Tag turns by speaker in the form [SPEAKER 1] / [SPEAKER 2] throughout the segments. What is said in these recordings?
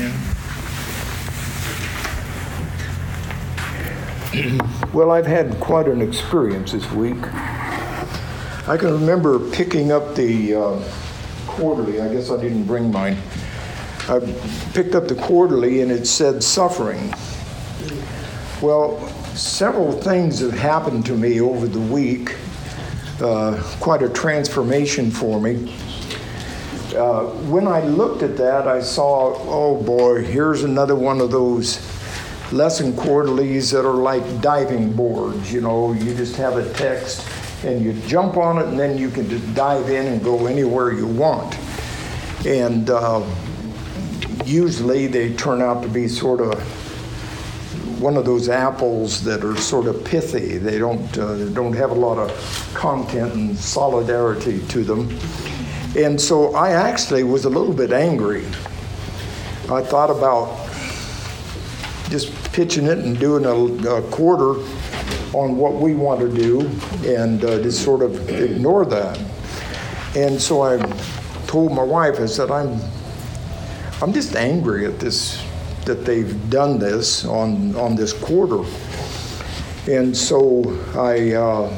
[SPEAKER 1] Well, I've had quite an experience this week. I can remember picking up the quarterly. I guess I didn't bring mine. I picked up the quarterly and it said suffering. Well, several things have happened to me over the week. Quite a transformation for me. When I looked at that, I saw, oh boy, here's another one of those lesson quarterlies that are like diving boards. You know, you just have a text and you jump on it and then you can just dive in and go anywhere you want. And usually they turn out to be sort of one of those apples that are sort of pithy. They don't have a lot of content and solidarity to them. And so I actually was a little bit angry. I thought about just pitching it and doing a quarter on what we want to do and just sort of ignore that. And so I told my wife, I said, I'm just angry at this, that they've done this on this quarter. And so I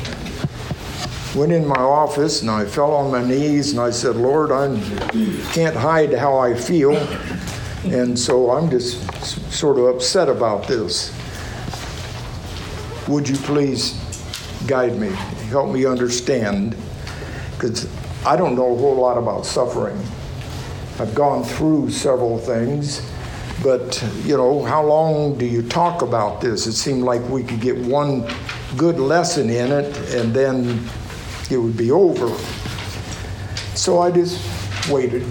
[SPEAKER 1] went in my office and I fell on my knees and I said, Lord, I can't hide how I feel. And so I'm just sort of upset about this. Would you please guide me, help me understand? Because I don't know a whole lot about suffering. I've gone through several things, but you know, how long do you talk about this? It seemed like we could get one good lesson in it and then it would be over. So I just waited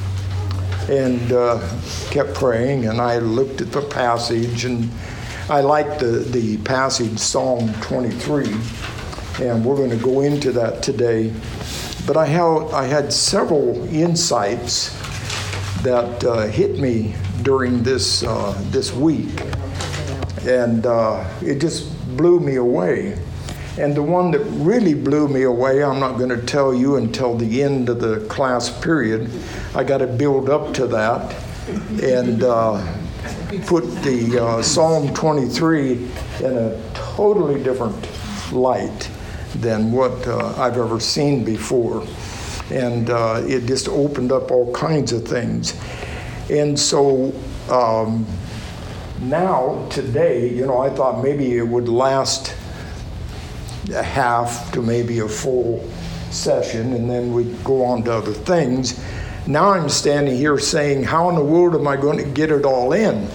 [SPEAKER 1] and kept praying, and I looked at the passage, and I liked the passage, Psalm 23, and we're going to go into that today. But I had several insights that hit me during this week, and it just blew me away. And the one that really blew me away, I'm not going to tell you until the end of the class period. I got to build up to that and put the Psalm 23 in a totally different light than what I've ever seen before. And it just opened up all kinds of things. And so now, today, you know, I thought maybe it would last a half to maybe a full session, and then we'd go on to other things. Now I'm standing here saying, how in the world am I going to get it all in?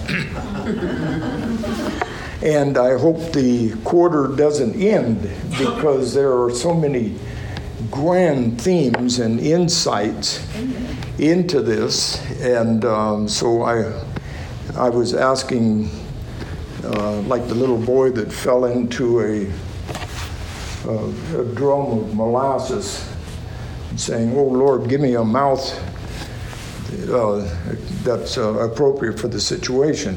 [SPEAKER 1] And I hope the quarter doesn't end, because there are so many grand themes and insights into this. And so I was asking, like the little boy that fell into a drum of molasses, saying, oh Lord, give me a mouth that's appropriate for the situation.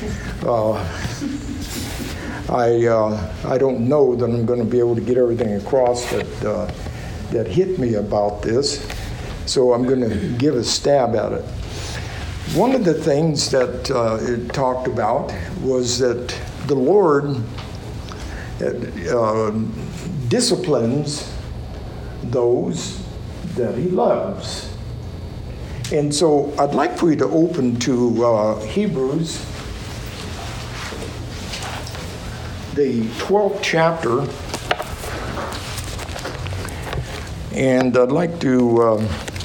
[SPEAKER 1] I don't know that I'm going to be able to get everything across that hit me about this, so I'm going to give a stab at it. One of the things that it talked about was that the Lord disciplines those that he loves. And so I'd like for you to open to Hebrews, the 12th chapter, and I'd like to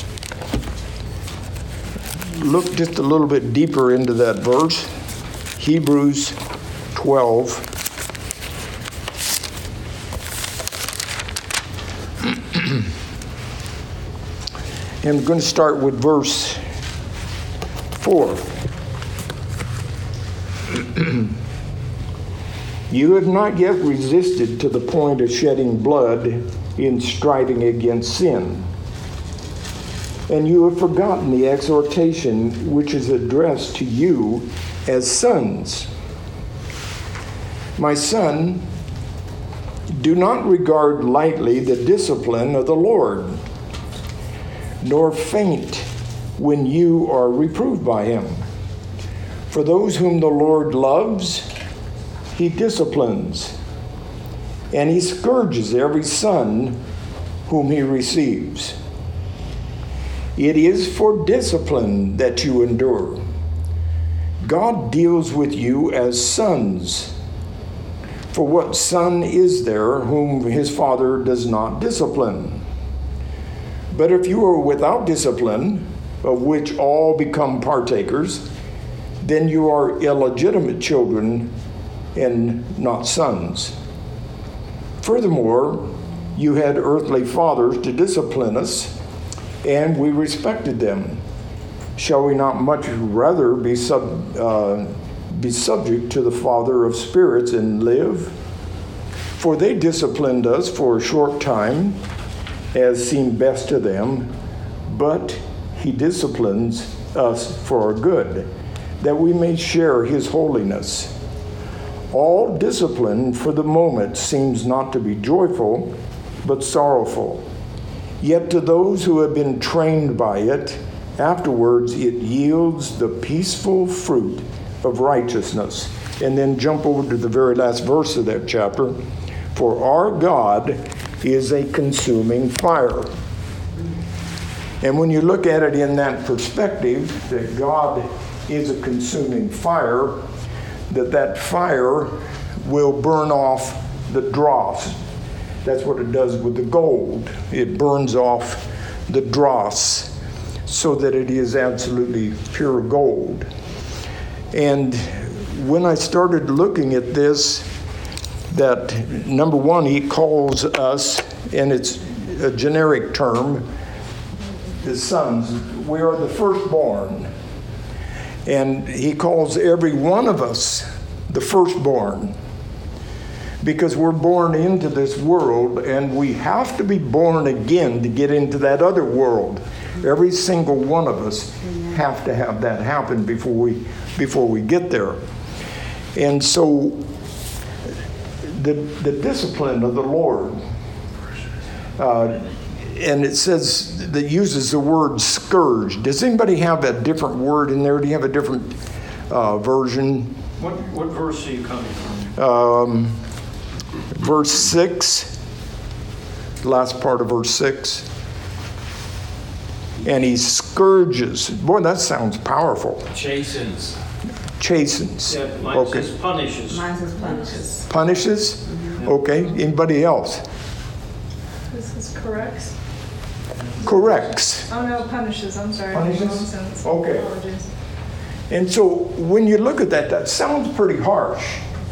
[SPEAKER 1] look just a little bit deeper into that verse, Hebrews 12. And we're going to start with verse 4. You have not yet resisted to the point of shedding blood in striving against sin. And you have forgotten the exhortation which is addressed to you as sons. My son, do not regard lightly the discipline of the Lord, nor faint when you are reproved by him. For those whom the Lord loves, he disciplines, and he scourges every son whom he receives. It is for discipline that you endure. God deals with you as sons. For what son is there whom his father does not discipline? But if you are without discipline, of which all become partakers, then you are illegitimate children and not sons. Furthermore, you had earthly fathers to discipline us, and we respected them. Shall we not much rather be subject to the Father of spirits and live? For they disciplined us for a short time, as seemed best to them, but he disciplines us for our good, that we may share his holiness. All discipline for the moment seems not to be joyful, but sorrowful. Yet to those who have been trained by it, afterwards it yields the peaceful fruit of righteousness. And then jump over to the very last verse of that chapter. For our God is a consuming fire. And when you look at it in that perspective, that God is a consuming fire, that fire will burn off the dross. That's what it does with the gold. It burns off the dross so that it is absolutely pure gold. And when I started looking at this, that number one, he calls us, and it's a generic term, his sons. We are the firstborn. And he calls every one of us the firstborn, because we're born into this world, and we have to be born again to get into that other world. Every single one of us have to have that happen before we get there. And so the discipline of the Lord, and it says that uses the word scourge. Does anybody have a different word in there? Do you have a different version?
[SPEAKER 2] What verse are you coming from?
[SPEAKER 1] Verse 6, last part of verse 6. And he scourges. Boy, that sounds powerful.
[SPEAKER 3] Chastens.
[SPEAKER 1] Chastens.
[SPEAKER 2] Yeah, mine
[SPEAKER 1] Okay.
[SPEAKER 2] says punishes.
[SPEAKER 4] Mine says punishes.
[SPEAKER 1] Punishes?
[SPEAKER 4] Mm-hmm.
[SPEAKER 1] Okay. Anybody else?
[SPEAKER 5] This is corrects.
[SPEAKER 1] Corrects.
[SPEAKER 5] Oh no, punishes. I'm sorry.
[SPEAKER 1] Punishes?
[SPEAKER 5] Wrong sentence.
[SPEAKER 1] Okay.
[SPEAKER 5] Apologies.
[SPEAKER 1] And so when you look at that, that sounds pretty harsh.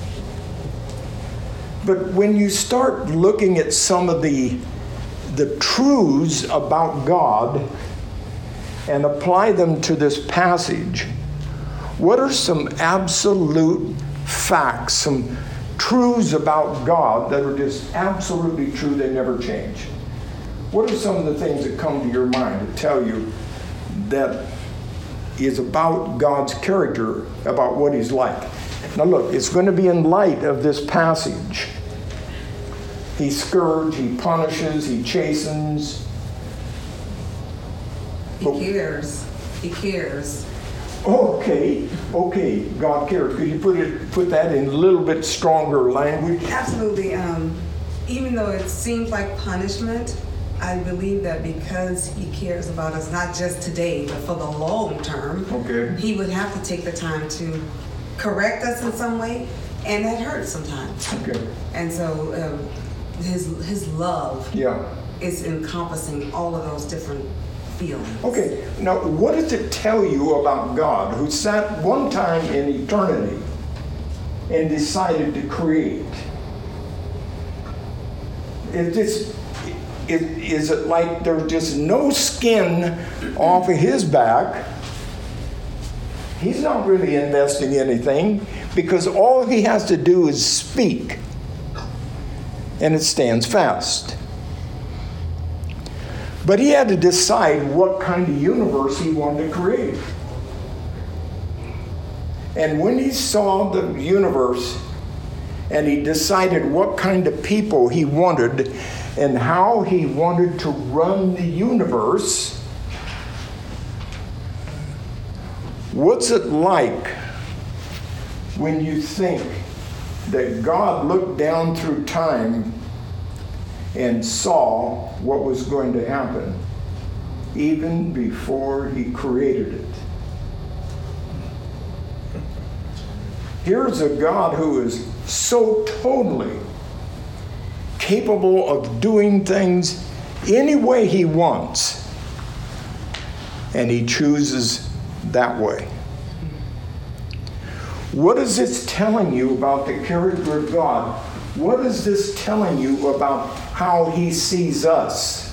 [SPEAKER 1] But when you start looking at some of the truths about God and apply them to this passage, what are some absolute facts, some truths about God that are just absolutely true, they never change? What are some of the things that come to your mind to tell you that is about God's character, about what he's like? Now look, it's going to be in light of this passage. He scourges, he punishes, he chastens.
[SPEAKER 4] He cares. He cares.
[SPEAKER 1] Okay, God cares. Could you put that in a little bit stronger language?
[SPEAKER 4] Absolutely. Even though it seems like punishment, I believe that because he cares about us, not just today, but for the long term,
[SPEAKER 1] Okay.
[SPEAKER 4] he would have to take the time to correct us in some way, and that hurts sometimes.
[SPEAKER 1] Okay.
[SPEAKER 4] And so his love
[SPEAKER 1] Yeah.
[SPEAKER 4] is encompassing all of those different feelings.
[SPEAKER 1] Okay, now what does it tell you about God, who sat one time in eternity and decided to create? Is it like there's just no skin off of his back? He's not really investing anything, because all he has to do is speak, and it stands fast. But he had to decide what kind of universe he wanted to create. And when he saw the universe and he decided what kind of people he wanted and how he wanted to run the universe, what's it like when you think that God looked down through time and saw what was going to happen even before he created it. Here's a God who is so totally capable of doing things any way he wants, and he chooses that way. What is this telling you about the character of God? What is this telling you about how he sees us?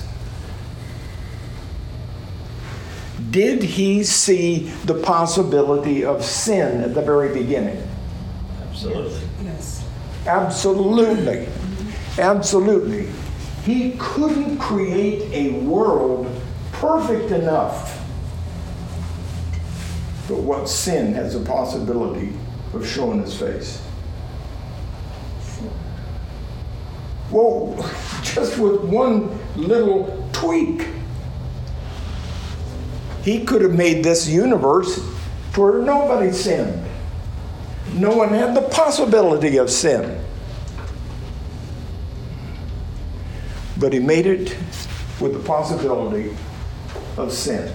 [SPEAKER 1] Did he see the possibility of sin at the very beginning?
[SPEAKER 2] Absolutely.
[SPEAKER 4] Yes.
[SPEAKER 1] Absolutely. Absolutely. He couldn't create a world perfect enough. But what sin has a possibility of showing its face? Well, just with one little tweak, he could have made this universe where nobody sinned. No one had the possibility of sin. But he made it with the possibility of sin.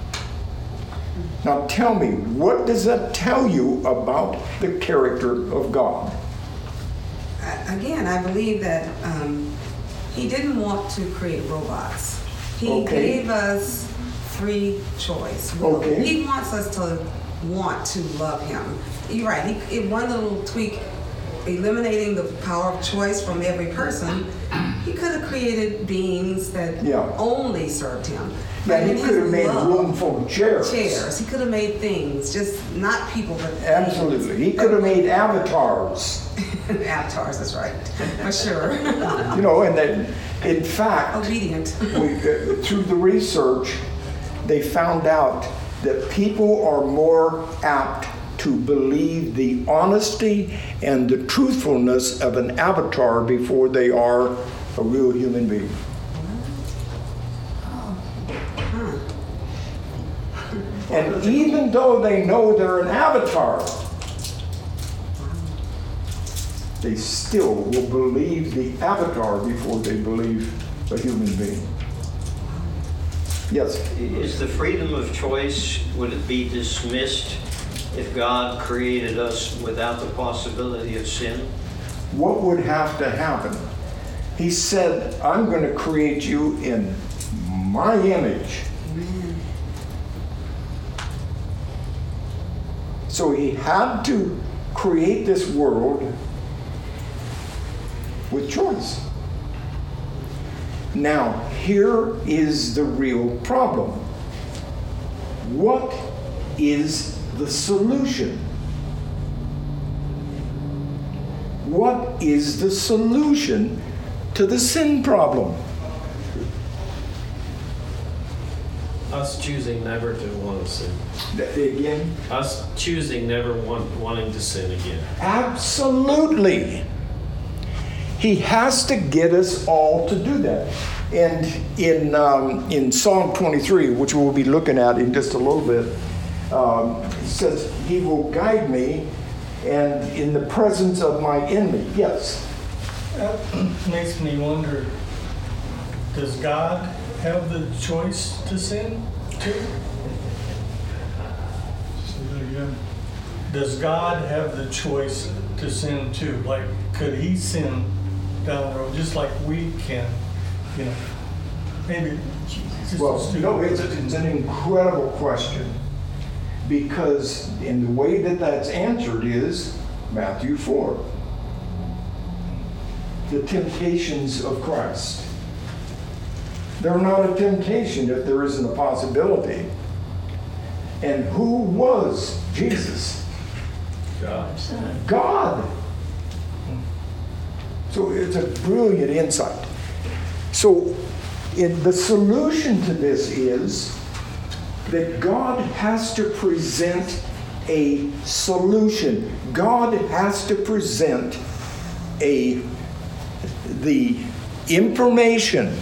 [SPEAKER 1] Now tell me, what does that tell you about the character of God?
[SPEAKER 4] Again, I believe that he didn't want to create robots. He
[SPEAKER 1] Okay.
[SPEAKER 4] gave us free choice.
[SPEAKER 1] Okay.
[SPEAKER 4] He wants us to want to love him. You're right. In one little tweak, eliminating the power of choice from every person, he could have created beings that
[SPEAKER 1] Yeah.
[SPEAKER 4] only served him.
[SPEAKER 1] Yeah,
[SPEAKER 4] But
[SPEAKER 1] he
[SPEAKER 4] in
[SPEAKER 1] could have
[SPEAKER 4] his
[SPEAKER 1] made a
[SPEAKER 4] love-
[SPEAKER 1] room full of chairs.
[SPEAKER 4] Chairs. He could have made things, just not people, but things.
[SPEAKER 1] Absolutely. He could have made avatars.
[SPEAKER 4] Avatars, that's right, for sure.
[SPEAKER 1] You know, and then, in fact,
[SPEAKER 4] Obedient.
[SPEAKER 1] through the research, they found out that people are more apt to believe the honesty and the truthfulness of an avatar before they are a real human being. And even though they know they're an avatar, they still will believe the avatar before they believe a human being. Yes?
[SPEAKER 2] Is the freedom of choice, would it be dismissed if God created us without the possibility of sin?
[SPEAKER 1] What would have to happen? He said, I'm going to create you in my image. So he had to create this world with choice. Now, here is the real problem. What is the solution? What is the solution to the sin problem?
[SPEAKER 3] Us choosing never to want to sin.
[SPEAKER 1] Again?
[SPEAKER 3] Us choosing never wanting to sin again.
[SPEAKER 1] Absolutely. He has to get us all to do that. And in Psalm 23, which we'll be looking at in just a little bit, it says, he will guide me and in the presence of my enemy. Yes?
[SPEAKER 6] That makes me wonder, does God have the choice to sin too? Say that again. Does God have the choice to sin too? Like, could he sin down the road just like we can? You know, maybe it's just a
[SPEAKER 1] Well,
[SPEAKER 6] stupid
[SPEAKER 1] no, it's
[SPEAKER 6] question.
[SPEAKER 1] an incredible question. Because in the way that that's answered is Matthew 4. The temptations of Christ. They're not a temptation if there isn't a possibility. And who was Jesus?
[SPEAKER 3] God.
[SPEAKER 1] God. So it's a brilliant insight. So the solution to this is that God has to present a solution. God has to present the information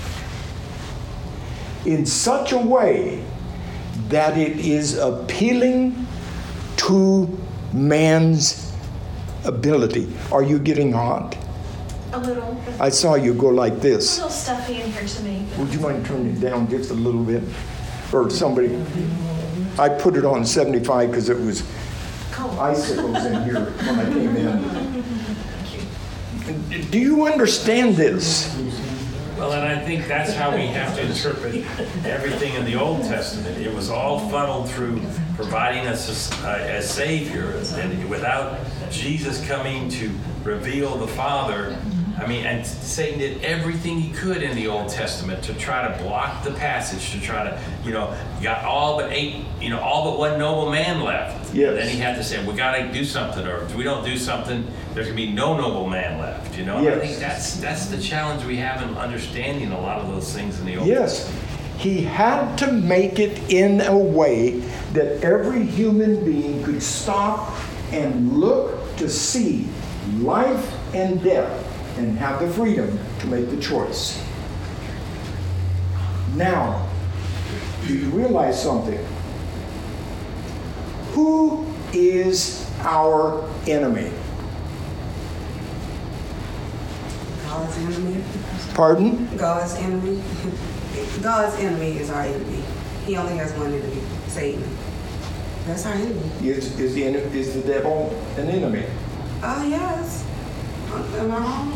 [SPEAKER 1] in such a way that it is appealing to man's ability. Are you getting hot?
[SPEAKER 7] A little.
[SPEAKER 1] I saw you go like
[SPEAKER 7] A
[SPEAKER 1] this.
[SPEAKER 7] little stuffy in here to me.
[SPEAKER 1] Would you mind turning it down just a little bit? Or somebody, I put it on 75 because it was
[SPEAKER 7] Cold.
[SPEAKER 1] icicles in here when I came in. Do you understand this?
[SPEAKER 8] Well, and I think that's how we have to interpret everything in the Old Testament. It was all funneled through providing us a Savior, and without Jesus coming to reveal the Father, I mean, and Satan did everything he could in the Old Testament to try to block the passage, to try to, you got all but one noble man left.
[SPEAKER 1] Yes.
[SPEAKER 8] And then he had to say, we got to do something, or if we don't do something, there's going to be no noble man left, And
[SPEAKER 1] Yes.
[SPEAKER 8] I think that's the challenge we have in understanding a lot of those things in the Old
[SPEAKER 1] Yes. He had to make it in a way that every human being could stop and look to see life and death and have the freedom to make the choice. Now, do you realize something? Who is our enemy?
[SPEAKER 4] God's enemy.
[SPEAKER 1] Pardon?
[SPEAKER 4] God's enemy. God's enemy is our enemy. He only has one enemy, Satan. That's our enemy.
[SPEAKER 1] Is the devil an enemy?
[SPEAKER 4] Oh, yes. Am I wrong?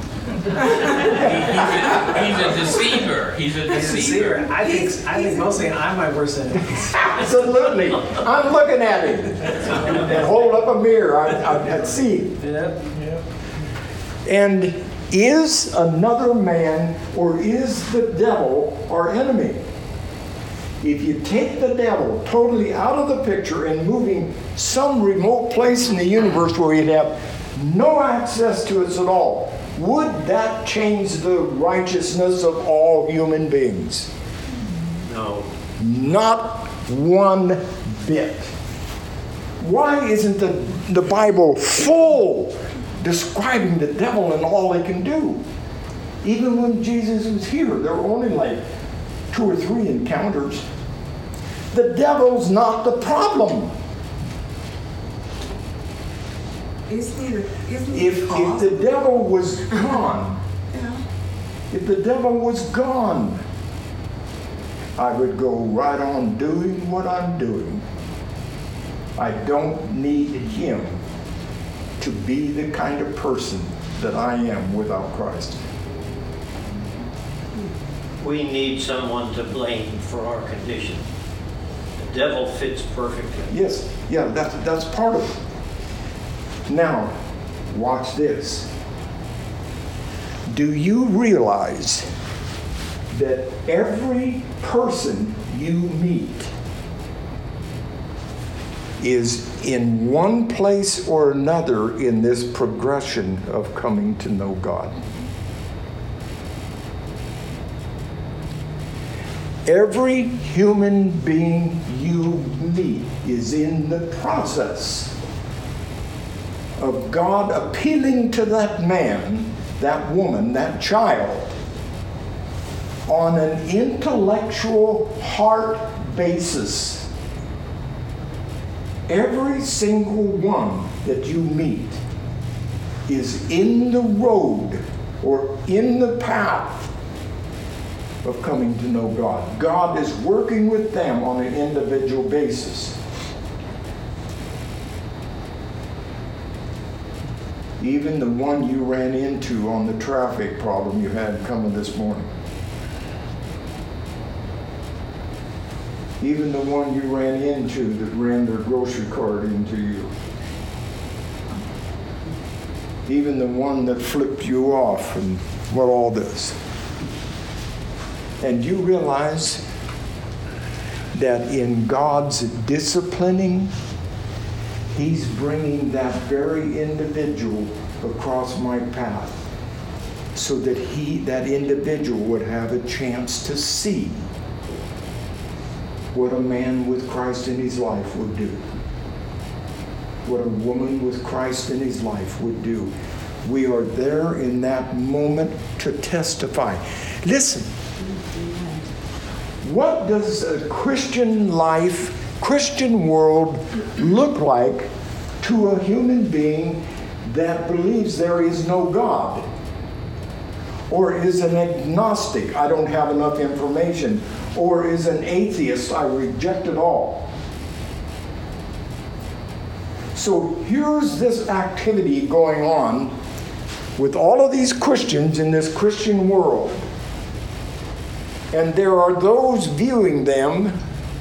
[SPEAKER 8] He's a deceiver. He's a deceiver.
[SPEAKER 3] I think mostly I'm my worst enemy.
[SPEAKER 1] Absolutely. I'm looking at him. And hold up a mirror. I'd see.
[SPEAKER 3] Yep.
[SPEAKER 1] And is another man or is the devil our enemy? If you take the devil totally out of the picture and moving some remote place in the universe where he'd have no access to us at all, would that change the righteousness of all human beings?
[SPEAKER 2] No.
[SPEAKER 1] Not one bit. Why isn't the Bible full describing the devil and all he can do? Even when Jesus was here, there were only like 2 or 3 encounters. The devil's not the problem.
[SPEAKER 4] Isn't he
[SPEAKER 1] If the devil was gone,
[SPEAKER 4] Yeah.
[SPEAKER 1] if the devil was gone, I would go right on doing what I'm doing. I don't need him to be the kind of person that I am without Christ.
[SPEAKER 2] We need someone to blame for our condition. The devil fits perfectly.
[SPEAKER 1] Yes, yeah, that's part of it. Now, watch this. Do you realize that every person you meet is in one place or another in this progression of coming to know God? Every human being you meet is in the process of God appealing to that man, that woman, that child on an intellectual heart basis. Every single one that you meet is in the road or in the path of coming to know God. God is working with them on an individual basis. Even the one you ran into on the traffic problem you had coming this morning. Even the one you ran into that ran their grocery cart into you. Even the one that flipped you off and what all this. And you realize that in God's disciplining, He's bringing that very individual across my path so that that individual would have a chance to see what a man with Christ in his life would do. What a woman with Christ in his life would do. We are there in that moment to testify. Listen, what does a Christian life, Christian world look like to a human being that believes there is no God, or is an agnostic, I don't have enough information, or is an atheist, I reject it all. So here's this activity going on with all of these Christians in this Christian world. And there are those viewing them.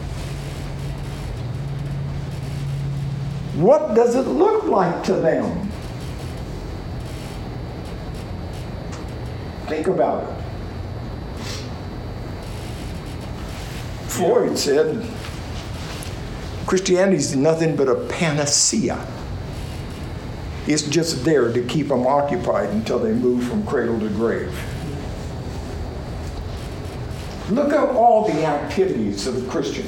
[SPEAKER 1] What does it look like to them? Think about it. Freud said Christianity is nothing but a panacea. It's just there to keep them occupied until they move from cradle to grave. Look at all the activities of a Christian.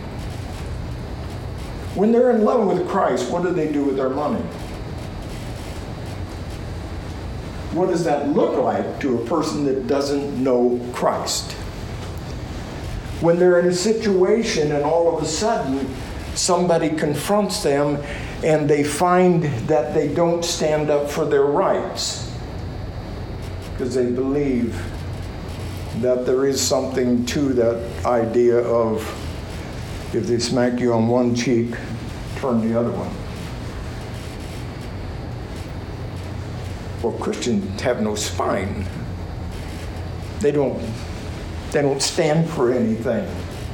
[SPEAKER 1] When they're in love with Christ, what do they do with their money? What does that look like to a person that doesn't know Christ? When they're in a situation and all of a sudden somebody confronts them and they find that they don't stand up for their rights because they believe that there is something to that idea of if they smack you on one cheek, turn the other one. Well, Christians have no spine. They don't stand for anything.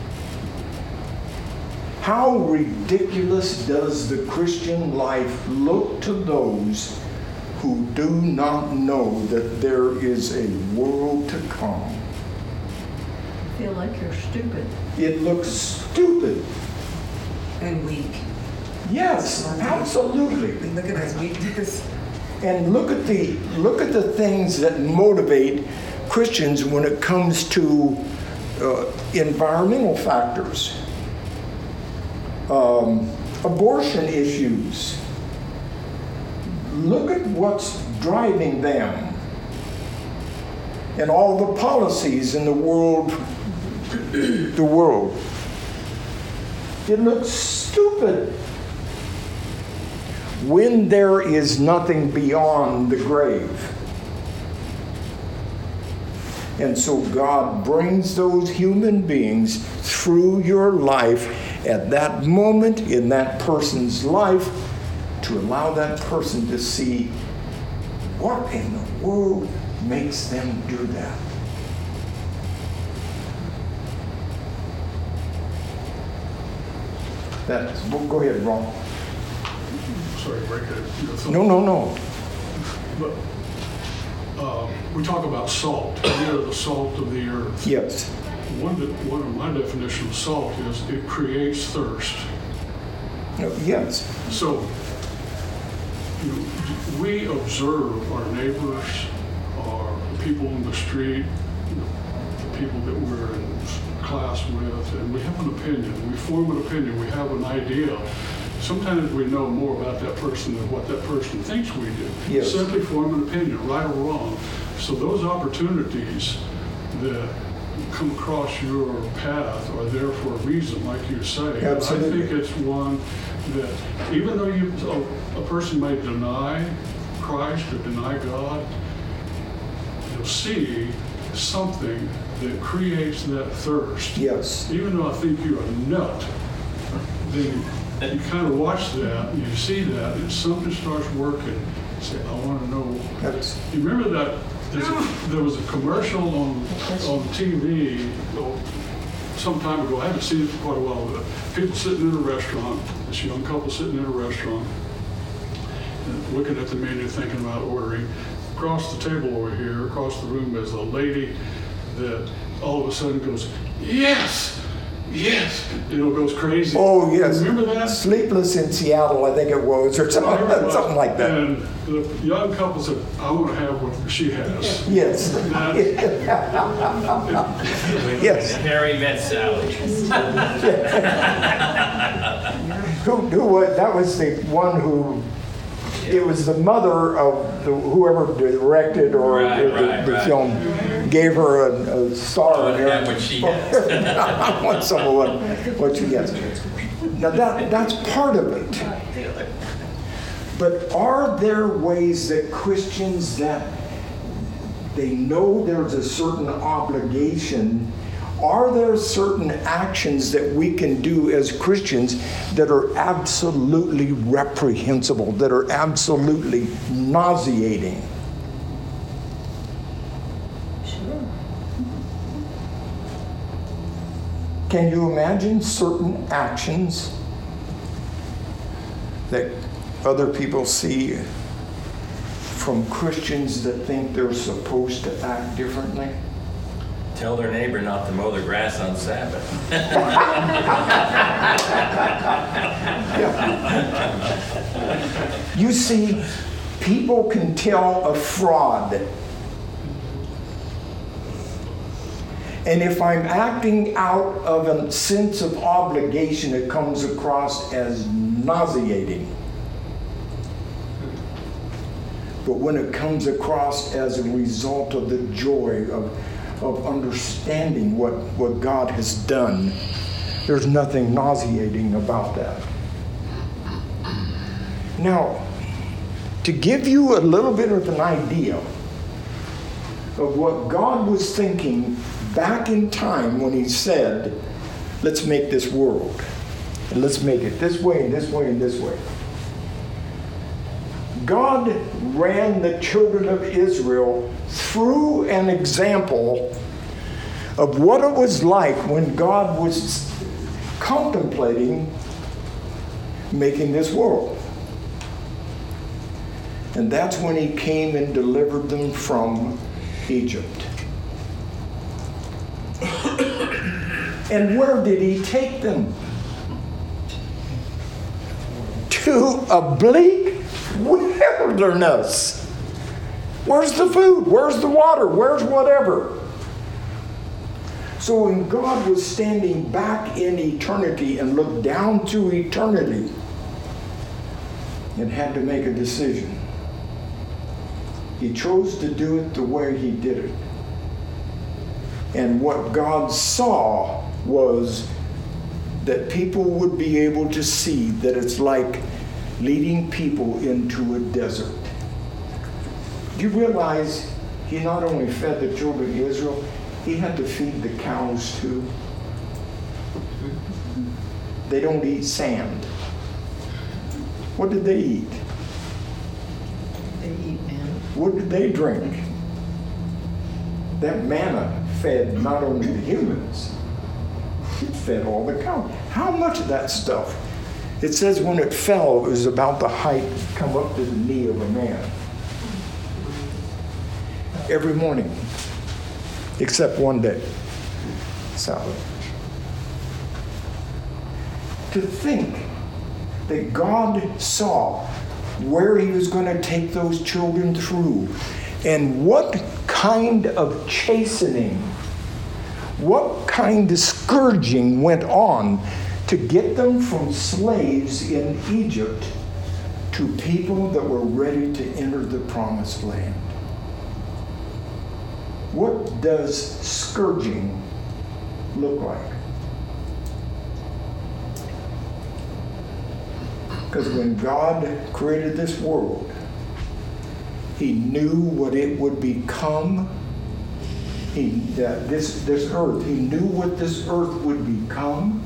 [SPEAKER 1] How ridiculous does the Christian life look to those who do not know that there is a world to come?
[SPEAKER 7] I feel like you're stupid.
[SPEAKER 1] It looks stupid.
[SPEAKER 4] And weak.
[SPEAKER 1] Yes, absolutely.
[SPEAKER 4] We look at it as weakness.
[SPEAKER 1] And look at the things that motivate Christians when it comes to environmental factors, abortion issues. Look at what's driving them, and all the policies in the world. It looks stupid when there is nothing beyond the grave. And so God brings those human beings through your life at that moment in that person's life to allow that person to see what in the world makes them do that. Well, go ahead, Ron.
[SPEAKER 9] Sorry to break it.
[SPEAKER 1] No.
[SPEAKER 9] But we talk about salt. We are the salt of the earth.
[SPEAKER 1] Yes.
[SPEAKER 9] One of my definitions of salt is it creates thirst.
[SPEAKER 1] Yes.
[SPEAKER 9] So we observe our neighbors, our people in the street, the people that we're in class with, and we have an opinion. We form an opinion. We have an idea. Sometimes we know more about that person than what that person thinks we do.
[SPEAKER 1] Yes.
[SPEAKER 9] Simply form an opinion, right or wrong. So those opportunities that come across your path are there for a reason, like you say.
[SPEAKER 1] Absolutely.
[SPEAKER 9] I think it's one that even though a person may deny Christ or deny God, you'll see something that creates that thirst.
[SPEAKER 1] Yes.
[SPEAKER 9] Even though I think you're a nut, then you kind of watch that, and you see that, and something starts working. You say, I want to know. You remember that there was a commercial on TV some time ago. I haven't seen it for quite a while, but people sitting in a restaurant, this young couple sitting in a restaurant, and looking at the menu, thinking about ordering. Across the table over here, across the room, is a lady that all of a sudden goes, yes, goes crazy.
[SPEAKER 1] Oh, yes.
[SPEAKER 9] Remember that?
[SPEAKER 1] Sleepless in Seattle, I think it was, or something like that.
[SPEAKER 9] And the young couple said, I want to have what she has.
[SPEAKER 1] Yes. Yes.
[SPEAKER 8] Harry met Sally.
[SPEAKER 1] That was the one who, it was the mother of whoever directed or the film gave her a star.
[SPEAKER 8] Have what she has.
[SPEAKER 1] I want some of what she gets. Now that's part of it. But are there ways that Christians, that they know there's a certain obligation, are there certain actions that we can do as Christians that are absolutely reprehensible, that are absolutely nauseating?
[SPEAKER 7] Sure.
[SPEAKER 1] Can you imagine certain actions that other people see from Christians that think they're supposed to act differently?
[SPEAKER 8] Tell their neighbor not to mow the grass on Sabbath.
[SPEAKER 1] Yeah. You see, people can tell a fraud. And if I'm acting out of a sense of obligation, it comes across as nauseating. But when it comes across as a result of the joy of understanding what God has done, there's nothing nauseating about that. Now, to give you a little bit of an idea of what God was thinking back in time when he said, let's make this world. And let's make it this way and this way and this way. God ran the children of Israel through an example of what it was like when God was contemplating making this world. And that's when he came and delivered them from Egypt. And where did he take them? To a bleak wilderness. Where's the food? Where's the water? Where's whatever? So when God was standing back in eternity and looked down through eternity and had to make a decision, he chose to do it the way he did it. And what God saw was that people would be able to see that it's like leading people into a desert. Do you realize he not only fed the children of Israel, he had to feed the cows too? They don't eat sand. What did they eat?
[SPEAKER 7] They eat manna.
[SPEAKER 1] What did they drink? That manna fed not only the humans, it fed all the cows. How much of that stuff? It says when it fell, it was about the height, come up to the knee of a man. Every morning, except one day, Sabbath. To think that God saw where he was going to take those children through and what kind of chastening, what kind of scourging went on to get them from slaves in Egypt to people that were ready to enter the promised land. What does scourging look like? Because when God created this world, he knew what it would become. This earth, he knew what this earth would become.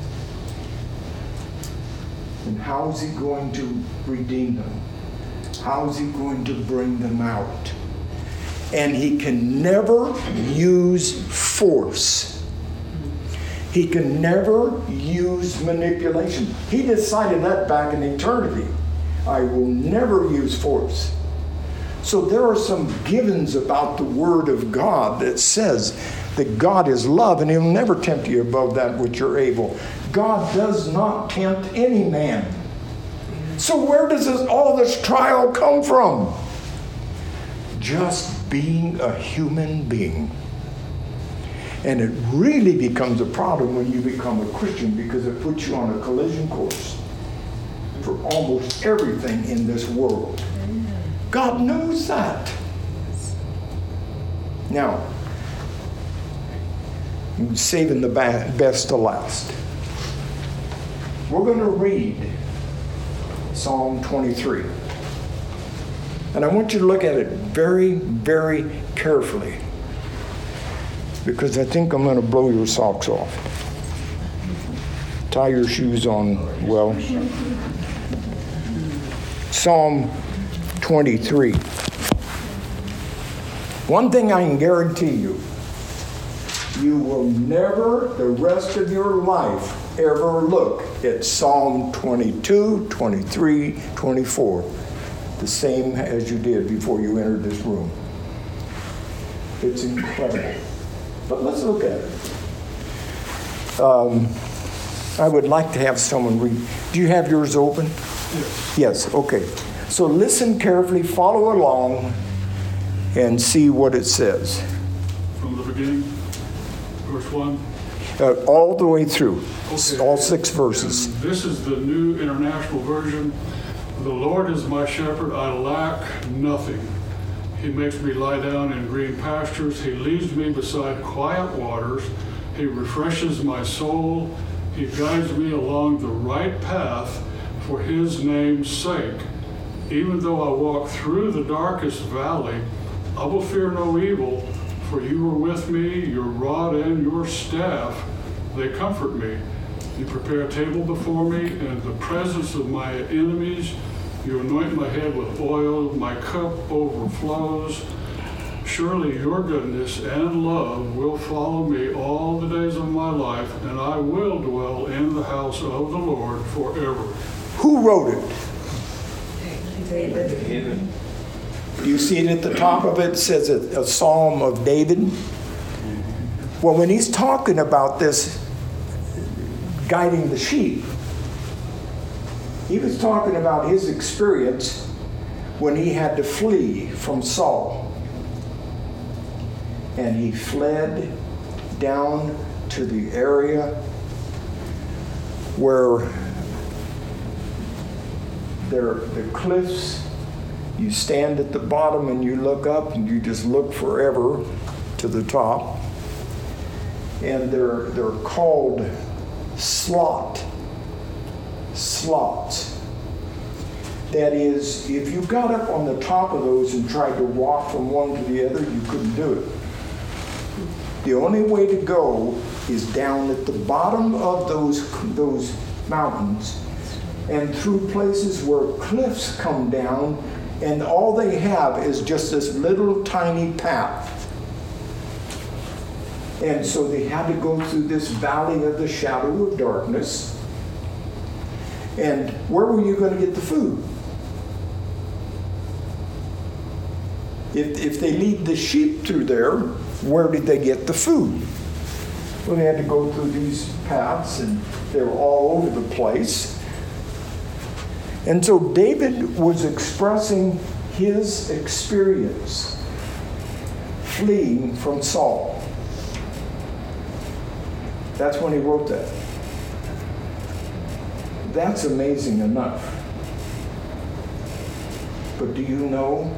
[SPEAKER 1] And how is he going to redeem them? How is he going to bring them out? And he can never use force. He can never use manipulation. He decided that back in eternity. I will never use force. So there are some givens about the Word of God that says that God is love and he'll never tempt you above that which you're able. God does not tempt any man. So where does all this trial come from? Just being a human being. And it really becomes a problem when you become a Christian because it puts you on a collision course for almost everything in this world. God knows that. Now, I'm saving the best to last. We're going to read Psalm 23. And I want you to look at it very, very carefully, because I think I'm going to blow your socks off. Tie your shoes on well. Psalm 23. One thing I can guarantee you, you will never, the rest of your life, ever look at Psalm 22, 23, 24, the same as you did before you entered this room. It's incredible. But let's look at it. I would like to have someone read. Do you have yours open? Yes, okay. So listen carefully, follow along, and see what it says.
[SPEAKER 9] From the beginning, verse 1.
[SPEAKER 1] All the way through,
[SPEAKER 9] Okay.
[SPEAKER 1] all 6 verses.
[SPEAKER 9] And this is the New International Version. The Lord is my shepherd, I lack nothing. He makes me lie down in green pastures. He leads me beside quiet waters. He refreshes my soul. He guides me along the right path for his name's sake. Even though I walk through the darkest valley, I will fear no evil, for you are with me, your rod and your staff, they comfort me. You prepare a table before me in the presence of my enemies. You anoint my head with oil, my cup overflows. Surely your goodness and love will follow me all the days of my life, and I will dwell in the house of the Lord forever.
[SPEAKER 1] Who wrote it?
[SPEAKER 2] David.
[SPEAKER 1] You see it at the top of it, it says a Psalm of David. Well, when he's talking about this guiding the sheep, he was talking about his experience when he had to flee from Saul. And he fled down to the area where the cliffs, you stand at the bottom and you look up and you just look forever to the top. And they're called slots. That is, if you got up on the top of those and tried to walk from one to the other, you couldn't do it. The only way to go is down at the bottom of those mountains and through places where cliffs come down, and all they have is just this little tiny path. And so they had to go through this valley of the shadow of darkness. And where were you going to get the food? If they lead the sheep through there, where did they get the food? Well, they had to go through these paths, and they were all over the place. And so David was expressing his experience fleeing from Saul. That's when he wrote that. That's amazing enough. But do you know,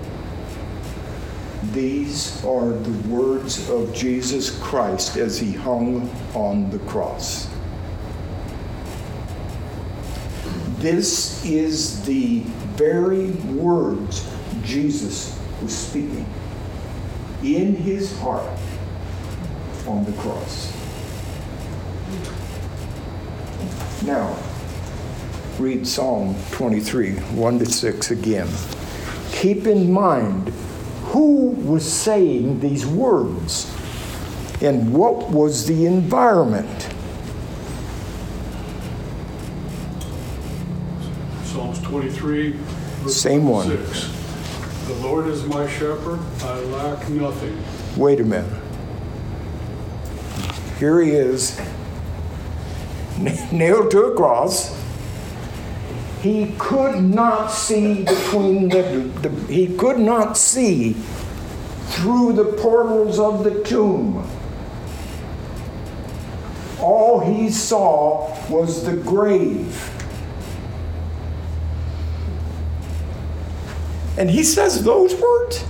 [SPEAKER 1] these are the words of Jesus Christ as he hung on the cross. This is the very words Jesus was speaking in his heart on the cross. Now, read Psalm 23, 1-6 again. Keep in mind who was saying these words and what was the environment.
[SPEAKER 9] Psalms 23, verse
[SPEAKER 1] Same one.
[SPEAKER 9] 6. The Lord is my shepherd, I lack nothing.
[SPEAKER 1] Wait a minute. Here he is, nailed to a cross. He could not see between he could not see through the portals of the tomb. All he saw was the grave. And he says those words.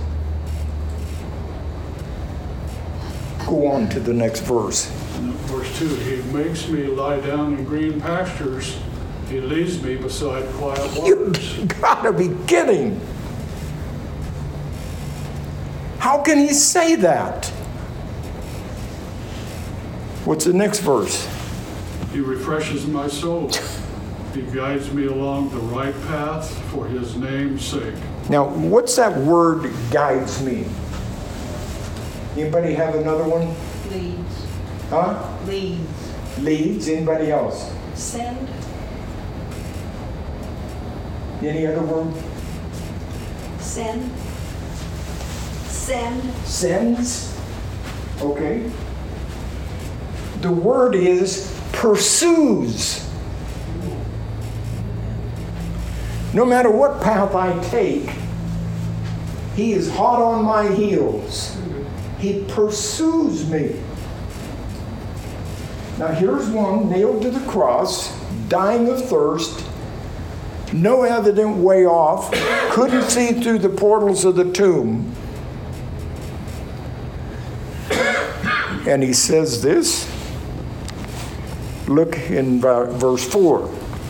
[SPEAKER 1] Go on to the next verse.
[SPEAKER 9] And verse 2, he makes me lie down in green pastures. He leads me beside quiet
[SPEAKER 1] You
[SPEAKER 9] waters.
[SPEAKER 1] gotta be kidding. How can he say that? What's the next verse?
[SPEAKER 9] He refreshes my soul. He guides me along the right path for his name's sake.
[SPEAKER 1] Now, what's that word guides me? Anybody have another one?
[SPEAKER 7] Leads.
[SPEAKER 1] Huh?
[SPEAKER 7] Leads.
[SPEAKER 1] Leads. Anybody else?
[SPEAKER 7] Send.
[SPEAKER 1] Any other word?
[SPEAKER 7] Send. Send.
[SPEAKER 1] Sends. Okay. The word is pursues. No matter what path I take, he is hot on my heels. He pursues me. Now here's one nailed to the cross, dying of thirst, no evident way off, couldn't see through the portals of the tomb. And he says this. Look in verse 4.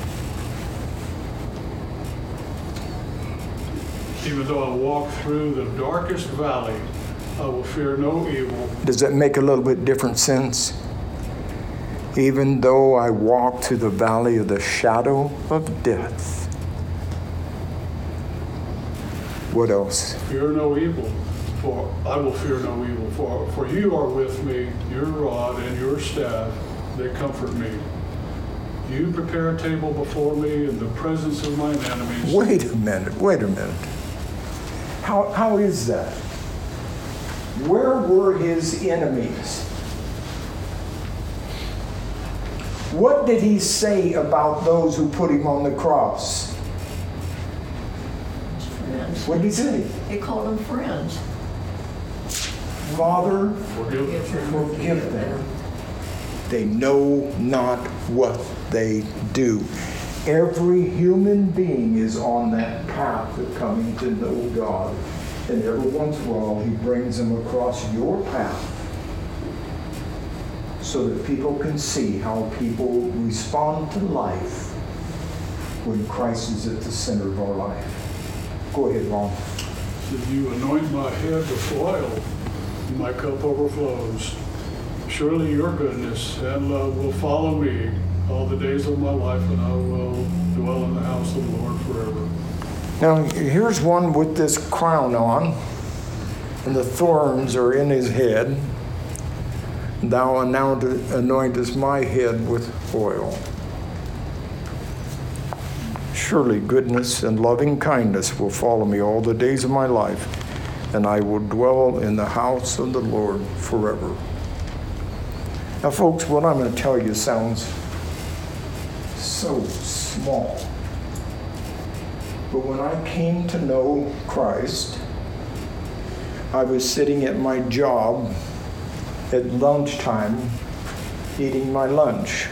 [SPEAKER 9] Even though I walk through the darkest valley, I will fear no evil.
[SPEAKER 1] Does that make a little bit different sense? Even though I walk through the valley of the shadow of death. What else?
[SPEAKER 9] Fear no evil, for I will fear no evil. For you are with me, your rod and your staff, they comfort me. You prepare a table before me in the presence of mine enemies.
[SPEAKER 1] Wait a minute. How is that? Where were his enemies? What did he say about those who put him on the cross?
[SPEAKER 7] Friends.
[SPEAKER 1] What did he say?
[SPEAKER 7] He called them friends.
[SPEAKER 1] Father,
[SPEAKER 7] Forgive
[SPEAKER 1] them. They know not what they do. Every human being is on that path of coming to know God. And every once in a while, he brings them across your path so that people can see how people respond to life when Christ is at the center of our life. Go ahead, Ron.
[SPEAKER 9] Did you anoint my head with oil? My cup overflows. Surely your goodness and love will follow me all the days of my life, and I will dwell in the house of the Lord forever.
[SPEAKER 1] Now, here's one with this crown on, and the thorns are in his head. Thou anointest my head with oil. Surely goodness and loving kindness will follow me all the days of my life, and I will dwell in the house of the Lord forever. Now, folks, what I'm going to tell you sounds so small. But when I came to know Christ, I was sitting at my job at lunchtime, eating my lunch.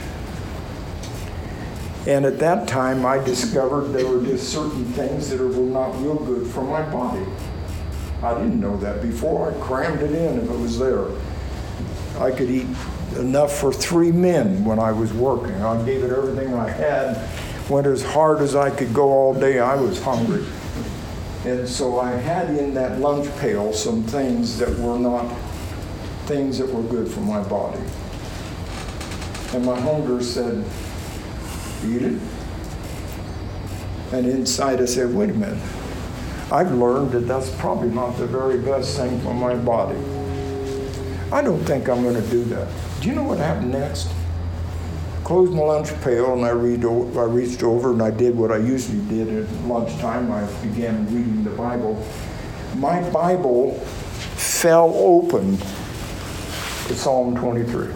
[SPEAKER 1] And at that time, I discovered there were just certain things that were not real good for my body. I didn't know that before. I crammed it in if it was there. I could eat enough for 3 men when I was working. I gave it everything I had, went as hard as I could go all day. I was hungry. And so I had in that lunch pail some things that were not things that were good for my body. And my hunger said, eat it. And inside I said, wait a minute. I've learned that that's probably not the very best thing for my body. I don't think I'm going to do that. Do you know what happened next? Closed my lunch pail and I reached over and I did what I usually did at lunchtime. I began reading the Bible. My Bible fell open to Psalm 23.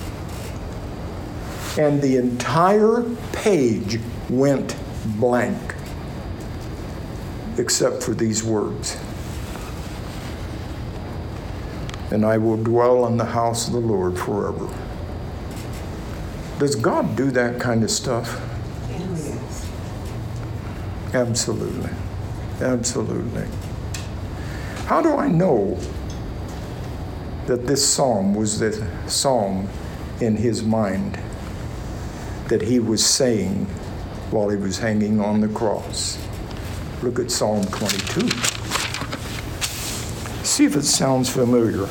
[SPEAKER 1] And the entire page went blank, except for these words. And I will dwell in the house of the Lord forever. Does God do that kind of stuff?
[SPEAKER 4] Yes.
[SPEAKER 1] Absolutely. Absolutely. How do I know that this psalm was the psalm in his mind that he was saying while he was hanging on the cross. Look at Psalm 22. See if it sounds familiar.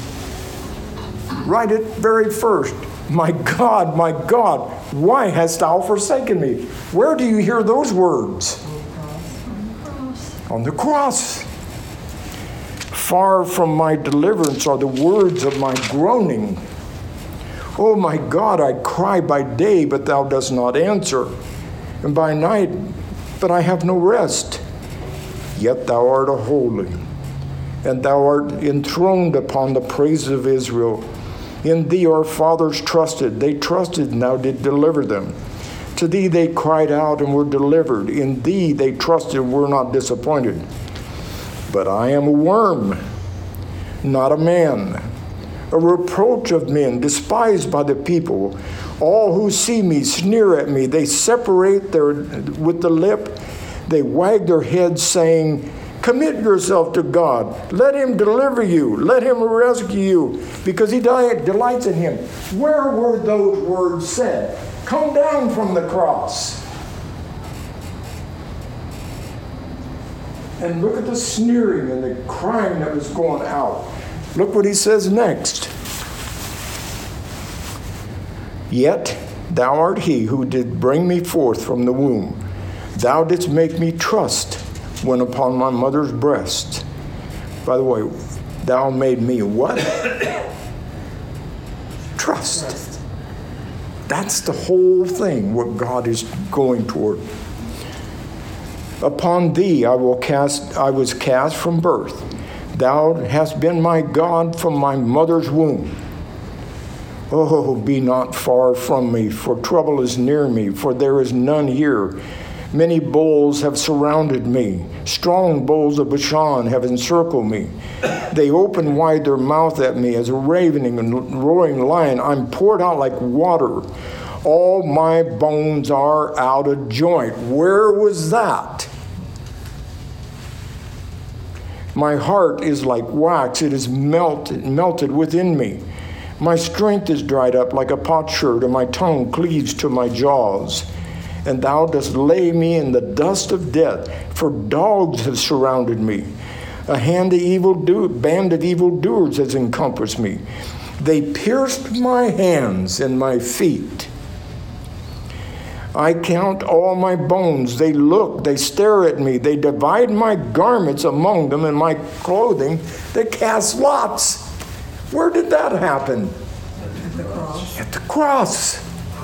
[SPEAKER 1] Right at very first, my God, why hast thou forsaken me? Where do you hear those words? On the cross. Far from my deliverance are the words of my groaning. Oh my God, I cry by day, but thou dost not answer, and by night, but I have no rest. Yet thou art a holy, and thou art enthroned upon the praises of Israel. In thee our fathers trusted. They trusted, and thou didst deliver them. To thee they cried out and were delivered. In thee they trusted and were not disappointed. But I am a worm, not a man, a reproach of men, despised by the people. All who see me sneer at me. They separate with the lip. They wag their heads, saying, commit yourself to God. Let him deliver you. Let him rescue you, because he delights in him. Where were those words said? Come down from the cross. And look at the sneering and the crying that was going out. Look what he says next. Yet thou art he who did bring me forth from the womb. Thou didst make me trust when upon my mother's breast. By the way, thou made me what? Trust. That's the whole thing, what God is going toward. Upon thee I was cast from birth. Thou hast been my God from my mother's womb. Oh, be not far from me, for trouble is near me, for there is none here. Many bulls have surrounded me. Strong bulls of Bashan have encircled me. They open wide their mouth at me as a ravening and roaring lion. I'm poured out like water. All my bones are out of joint. Where was that? My heart is like wax. It is melted within me. My strength is dried up like a potsherd, and my tongue cleaves to my jaws. And thou dost lay me in the dust of death, for dogs have surrounded me. A band of evildoers has encompassed me. They pierced my hands and my feet. I count all my bones. They look, they stare at me. They divide my garments among them, and my clothing they cast lots. Where did that happen?
[SPEAKER 4] At the cross.
[SPEAKER 1] At the cross.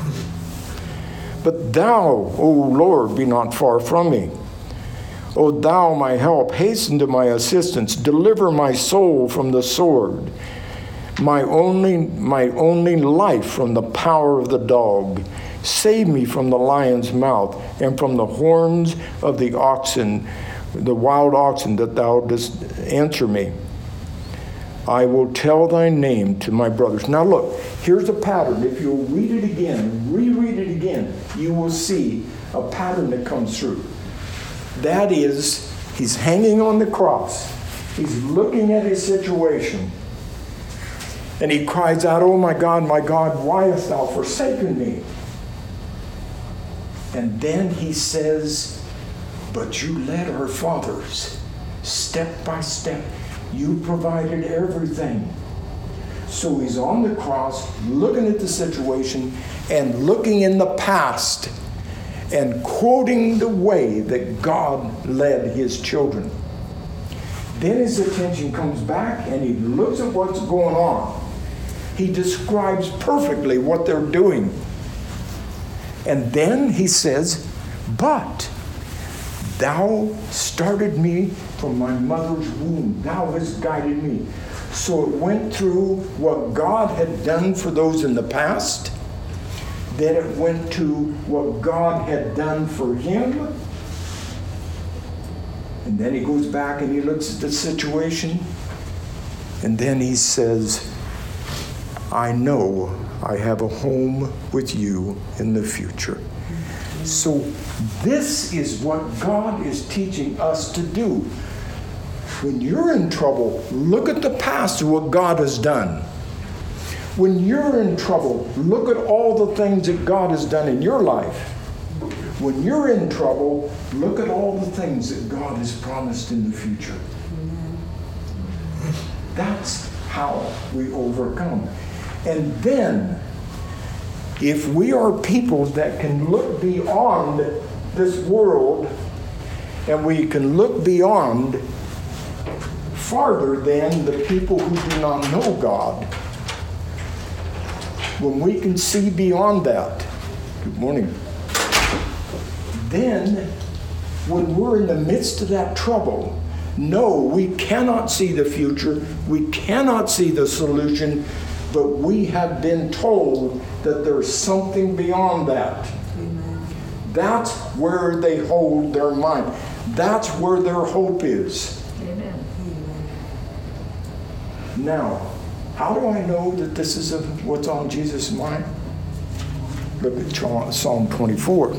[SPEAKER 1] But thou, O Lord, be not far from me. O thou, my help, hasten to my assistance. Deliver my soul from the sword, my only life from the power of the dog. Save me from the lion's mouth and from the horns of the oxen, the wild oxen, that thou dost answer me. I will tell thy name to my brothers. Now look, here's a pattern. If you'll read it again, reread it again, you will see a pattern that comes through. That is, he's hanging on the cross. He's looking at his situation. And he cries out, oh my God, why hast thou forsaken me? And then he says, but you led our fathers step by step. You provided everything. So he's on the cross, looking at the situation and looking in the past and quoting the way that God led his children. Then his attention comes back and he looks at what's going on. He describes perfectly what they're doing. And then he says, but thou started me from my mother's womb. Thou hast guided me. So it went through what God had done for those in the past. Then it went to what God had done for him. And then he goes back and he looks at the situation. And then he says, I know I have a home with you in the future. So this is what God is teaching us to do. When you're in trouble, look at the past of what God has done. When you're in trouble, look at all the things that God has done in your life. When you're in trouble, look at all the things that God has promised in the future. That's how we overcome. And then, if we are people that can look beyond this world, and we can look beyond farther than the people who do not know God, when we can see beyond that, good morning, then when we're in the midst of that trouble, no, we cannot see the future, we cannot see the solution, but we have been told that there's something beyond that. Amen. That's where they hold their mind. That's where their hope is.
[SPEAKER 7] Amen.
[SPEAKER 1] Now, how do I know that this is what's on Jesus' mind? Look at Psalm 24.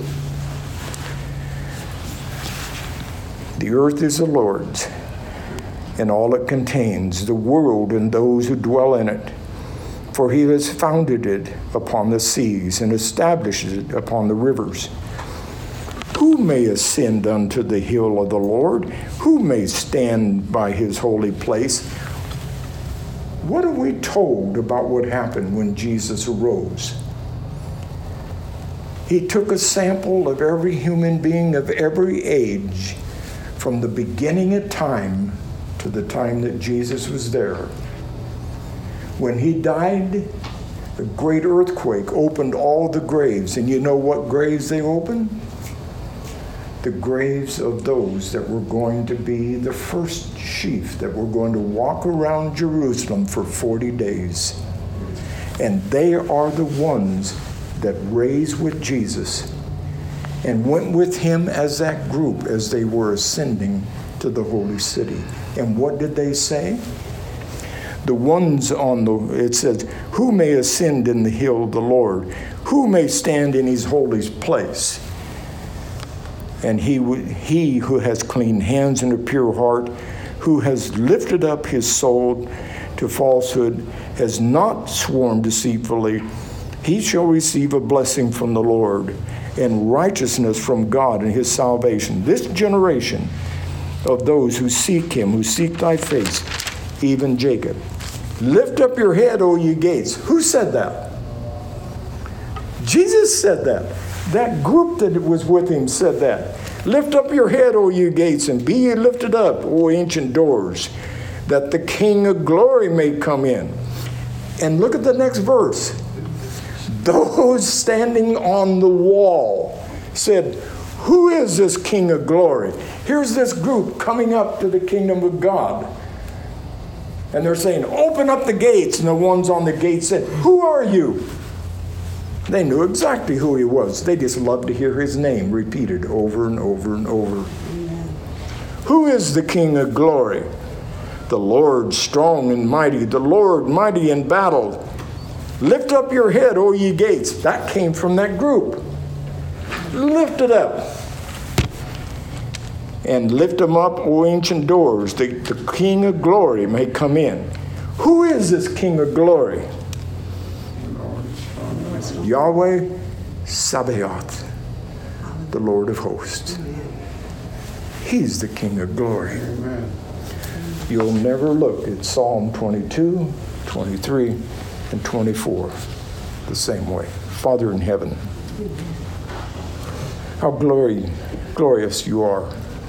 [SPEAKER 1] The earth is the Lord's, and all it contains, the world and those who dwell in it. For he has founded it upon the seas and established it upon the rivers. Who may ascend unto the hill of the Lord? Who may stand by his holy place? What are we told about what happened when Jesus arose? He took a sample of every human being of every age, from the beginning of time to the time that Jesus was there. When he died, a great earthquake opened all the graves. And you know what graves they opened? The graves of those that were going to be the first sheaf that were going to walk around Jerusalem for 40 days. And they are the ones that raised with Jesus and went with him as that group as they were ascending to the holy city. And what did they say? The ones it says, who may ascend in the hill of the Lord? Who may stand in his holy place? And he who has clean hands and a pure heart, who has lifted up his soul to falsehood, has not sworn deceitfully, he shall receive a blessing from the Lord and righteousness from God and his salvation. This generation of those who seek him, who seek thy face, even Jacob. Lift up your head, O ye gates. Who said that? Jesus said that. That group that was with him said that. Lift up your head, O ye gates, and be ye lifted up, O ancient doors, that the King of glory may come in. And look at the next verse. Those standing on the wall said, who is this King of glory? Here's this group coming up to the kingdom of God. And they're saying, open up the gates. And the ones on the gate said, who are you? They knew exactly who he was. They just loved to hear his name repeated over and over and over. Amen. Who is the King of glory? The Lord strong and mighty, the Lord mighty in battle. Lift up your head, O ye gates. That came from that group. Lift it up. And lift them up, O ancient doors, that the King of glory may come in. Who is this King of glory? Yahweh Sabaoth, the Lord of hosts. He's the King of glory. Amen. You'll never look at Psalm 22, 23, and 24 the same way. Father in heaven, how glorious you are.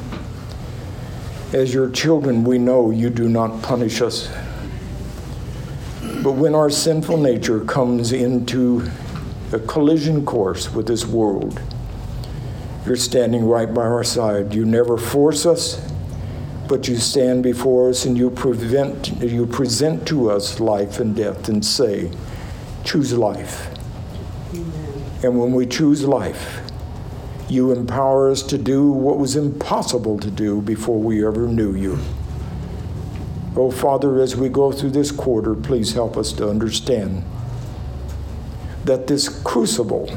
[SPEAKER 1] As your children, we know you do not punish us. But when our sinful nature comes into a collision course with this world, you're standing right by our side. You never force us, but you stand before us and you present to us life and death and say, choose life. Amen. And when we choose life, you empower us to do what was impossible to do before we ever knew you. Oh, Father, as we go through this quarter, please help us to understand that this crucible,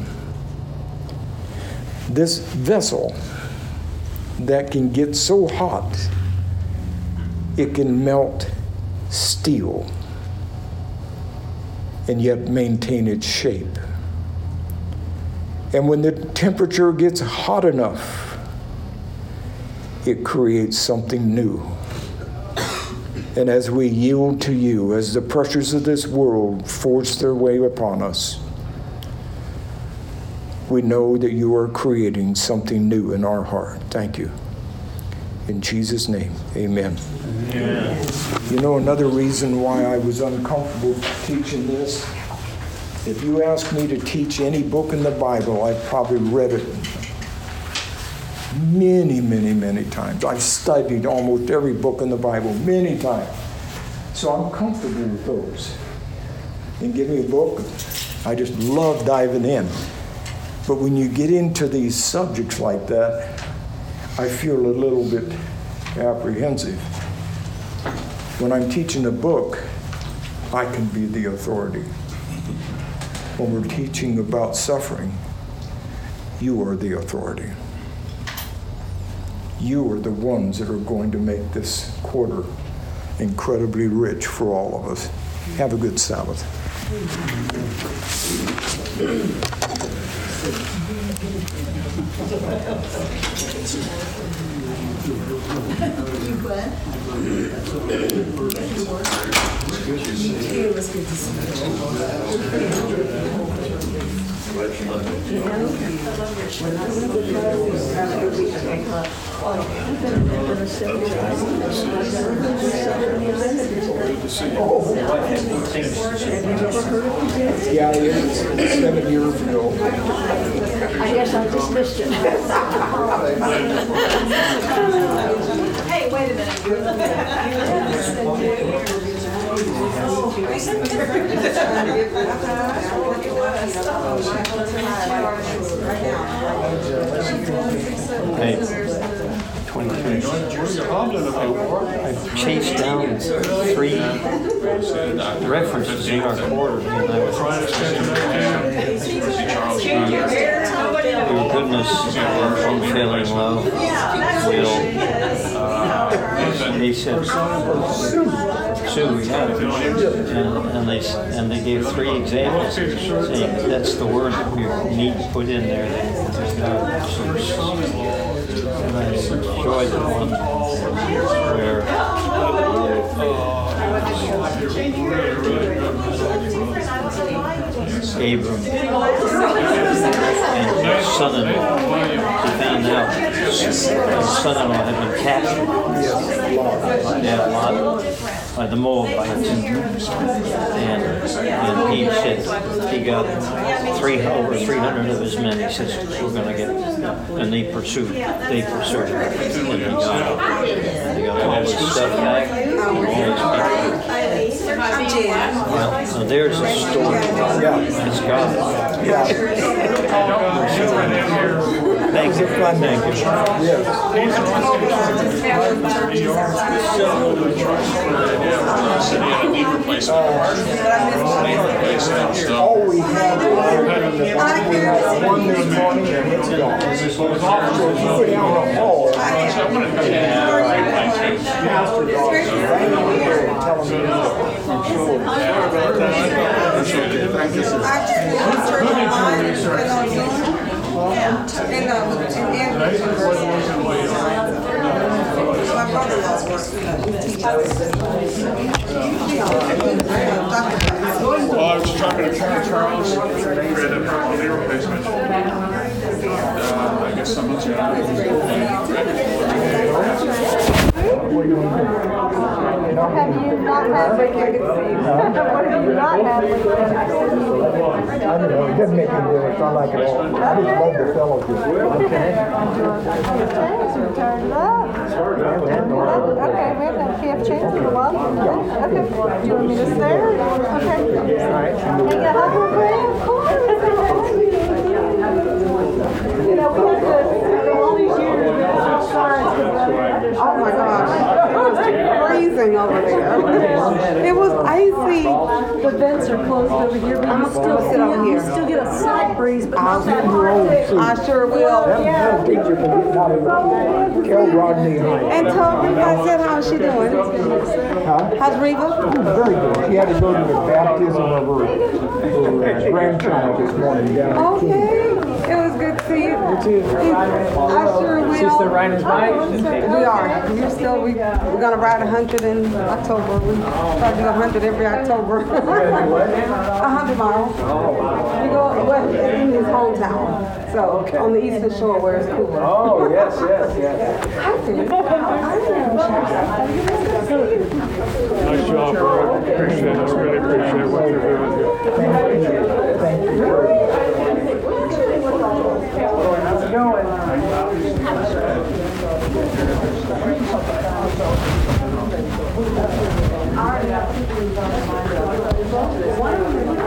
[SPEAKER 1] this vessel that can get so hot, it can melt steel and yet maintain its shape. And when the temperature gets hot enough, it creates something new. And as we yield to you, as the pressures of this world force their way upon us, we know that you are creating something new in our heart. Thank you. In Jesus' name, amen.
[SPEAKER 2] Amen.
[SPEAKER 1] You know, another reason why I was uncomfortable teaching this, if you ask me to teach any book in the Bible, I've probably read it many, many, many times. I've studied almost every book in the Bible many times. So I'm comfortable with those. And give me a book, I just love diving in. But when you get into these subjects like that, I feel a little bit apprehensive. When I'm teaching a book, I can be the authority. When we're teaching about suffering, you are the authority. You are the ones that are going to make this quarter incredibly rich for all of us. Have a good Sabbath.
[SPEAKER 4] It was good to see
[SPEAKER 1] Yeah, it's 7 years ago.
[SPEAKER 7] I guess I just missed it.
[SPEAKER 5] Hey, wait a
[SPEAKER 2] Hey, 23. I've chased down 3 references in our quarter, and I was your goodness, unfailing love, will. They said, Sue, yeah. And they gave 3 examples, saying that's the word that we need to put in there. And I enjoyed the one where Abram and his son-in-law, he found out his son-in-law had been captured by Lot, by the Moabites, and he said he got over 300 of his men. He says, we're going to get, and they pursued, and he got all his stuff back, all his people. Well, so there's a story. It's God. Thank you. Thank
[SPEAKER 1] All we have is one this morning and it's gone. So if you go down the hall, pastor dogs are right over there and tell
[SPEAKER 9] Well, I was talking to Karen Charles, we had a purple knee replacement. I guess someone's got it.
[SPEAKER 5] Have you not had vacancy? What have you not had vacancy?
[SPEAKER 1] I don't know, it doesn't make any difference, I like it all. I just love the fellowship. Okay.
[SPEAKER 5] Things are turned up. Okay, we haven't had a PF change in a while. Okay. Do you want me to stay? Okay. Hey, you hug her, Greg? Of course. You know, we had to, all these years, we had outside.
[SPEAKER 4] Oh my gosh, it was freezing over there. It was icy.
[SPEAKER 5] The vents are closed over here, but you still
[SPEAKER 4] sit over here.
[SPEAKER 5] You still get a slight breeze, but not that hot.
[SPEAKER 4] I sure will.
[SPEAKER 1] That teacher can get out of Kel Rodney High.
[SPEAKER 4] And told me, I said, how's she doing?
[SPEAKER 1] Huh?
[SPEAKER 4] How's Reva?
[SPEAKER 1] Very good. She had to go to the baptism of her grandchild this morning down at King.
[SPEAKER 4] Okay. It good to see you.
[SPEAKER 10] You too.
[SPEAKER 4] I sure will.
[SPEAKER 10] She's still riding his bike?
[SPEAKER 4] We are. We're gonna ride 100 in October. We try to do 100 every October. 100 miles. We go well, in his hometown. So on the eastern shore where it's cooler.
[SPEAKER 10] Oh, yes.
[SPEAKER 4] Hi, Phil.
[SPEAKER 9] Nice job, bro. Appreciate it. I really appreciate what you're doing here.
[SPEAKER 10] Thank you. How's it going?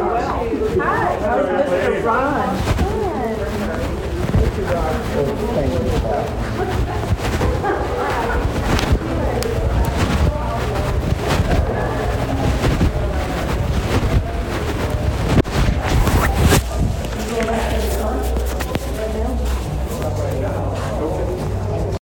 [SPEAKER 10] Hi, Mr. Ron.